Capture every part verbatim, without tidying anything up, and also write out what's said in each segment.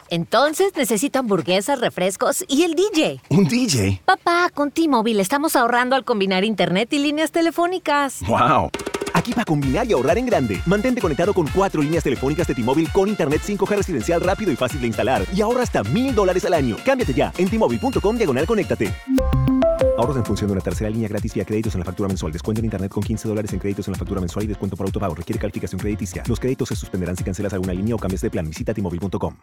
Entonces necesito hamburguesas, refrescos y el D J. ¿Un D J? Papá, con T-Mobile estamos ahorrando al combinar internet y líneas telefónicas. ¡Wow! Aquí para combinar y ahorrar en grande. Mantente conectado con cuatro líneas telefónicas de T-Mobile con internet cinco G residencial rápido y fácil de instalar. Y ahorra hasta mil dólares al año. Cámbiate ya en T-Mobile.com diagonal conéctate. Ahorros en función de una tercera línea gratis vía créditos en la factura mensual. Descuento en internet con quince dólares en créditos en la factura mensual y descuento por autopago. Requiere calificación crediticia. Los créditos se suspenderán si cancelas alguna línea o cambias de plan. Visita T Mobile punto com.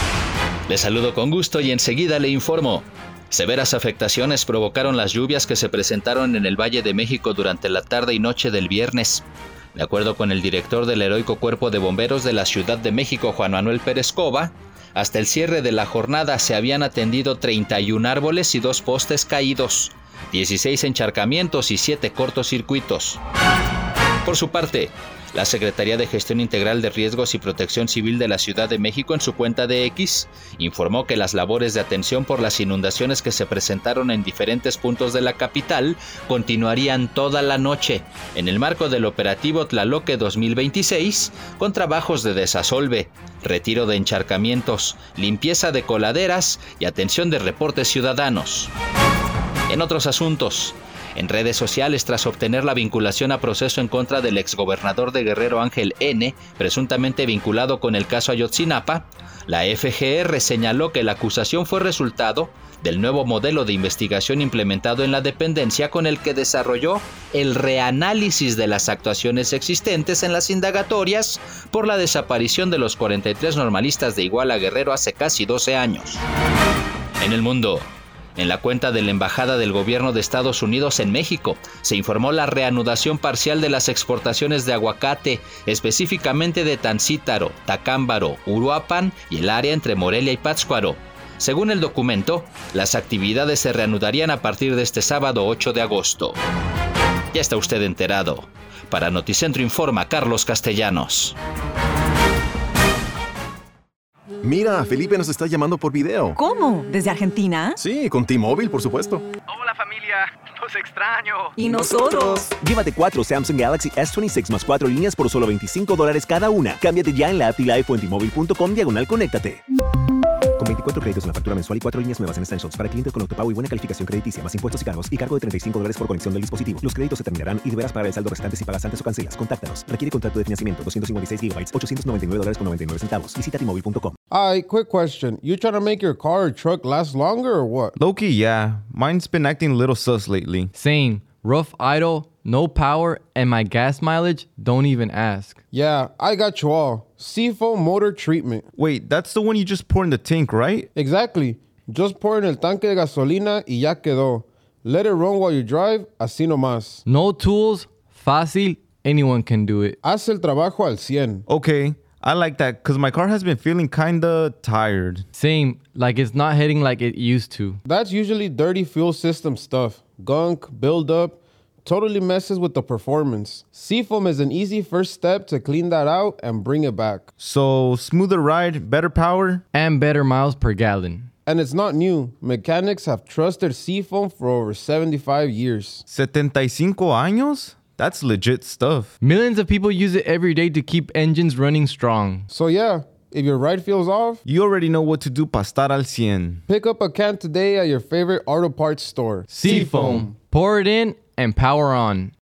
Le saludo con gusto y enseguida le informo. Severas afectaciones provocaron las lluvias que se presentaron en el Valle de México durante la tarde y noche del viernes. De acuerdo con el director del Heroico Cuerpo de Bomberos de la Ciudad de México, Juan Manuel Pérez Cova, hasta el cierre de la jornada se habían atendido treinta y un árboles y dos postes caídos, dieciséis encharcamientos y siete cortocircuitos. Por su parte, la Secretaría de Gestión Integral de Riesgos y Protección Civil de la Ciudad de México en su cuenta de X informó que las labores de atención por las inundaciones que se presentaron en diferentes puntos de la capital continuarían toda la noche en el marco del operativo Tlaloque dos mil veintiséis con trabajos de desasolve, retiro de encharcamientos, limpieza de coladeras y atención de reportes ciudadanos. En otros asuntos, en redes sociales, tras obtener la vinculación a proceso en contra del exgobernador de Guerrero Ángel N., presuntamente vinculado con el caso Ayotzinapa, la F G R señaló que la acusación fue resultado del nuevo modelo de investigación implementado en la dependencia con el que desarrolló el reanálisis de las actuaciones existentes en las indagatorias por la desaparición de los cuarenta y tres normalistas de Iguala Guerrero hace casi doce años. En el mundo, en la cuenta de la Embajada del Gobierno de Estados Unidos en México, se informó la reanudación parcial de las exportaciones de aguacate, específicamente de Tancítaro, Tacámbaro, Uruapan y el área entre Morelia y Pátzcuaro. Según el documento, las actividades se reanudarían a partir de este sábado ocho de agosto. Ya está usted enterado. Para Noticentro informa Carlos Castellanos. Mira, Felipe nos está llamando por video. ¿Cómo? ¿Desde Argentina? Sí, con T-Mobile, por supuesto. Hola familia, los extraño. ¿Y nosotros? Llévate cuatro Samsung Galaxy S veintiséis más cuatro líneas por solo veinticinco dólares cada una. Cámbiate ya en la app y live o en T Mobile punto com diagonal conéctate. Con veinticuatro créditos en la factura mensual y cuatro líneas nuevas en Essentials para clientes con autopago y buena calificación crediticia, más impuestos y cargos y cargo de treinta y cinco dólares por conexión del dispositivo. Los créditos se terminarán y deberás pagar el saldo restante si pagas antes o cancelas. Contáctanos. Requiere contrato de financiamiento doscientos cincuenta y seis gigabytes, ochocientos noventa y nueve dólares con noventa y nueve centavos. Visita T Mobile punto com. Hi, quick question. You trying to make your car or truck last longer or what? Low-key, yeah. Mine's been acting a little sus lately. Same. Rough idle, no power, and my gas mileage, don't even ask. Yeah, I got you all. Seafoam Motor Treatment. Wait, that's the one you just pour in the tank, right? Exactly. Just pour en el tanque de gasolina y ya quedó. Let it run while you drive, así nomás. No tools, fácil, anyone can do it. Haz el trabajo al cien. Okay, I like that because my car has been feeling kinda tired. Same, like it's not hitting like it used to. That's usually dirty fuel system stuff. Gunk, buildup, totally messes with the performance. Seafoam is an easy first step to clean that out and bring it back. So, smoother ride, better power? And better miles per gallon. And it's not new. Mechanics have trusted Seafoam for over seventy-five years. setenta y cinco años? That's legit stuff. Millions of people use it every day to keep engines running strong. So yeah, if your ride feels off, you already know what to do para estar al cien. Pick up a can today at your favorite auto parts store. Seafoam. Pour it in and power on.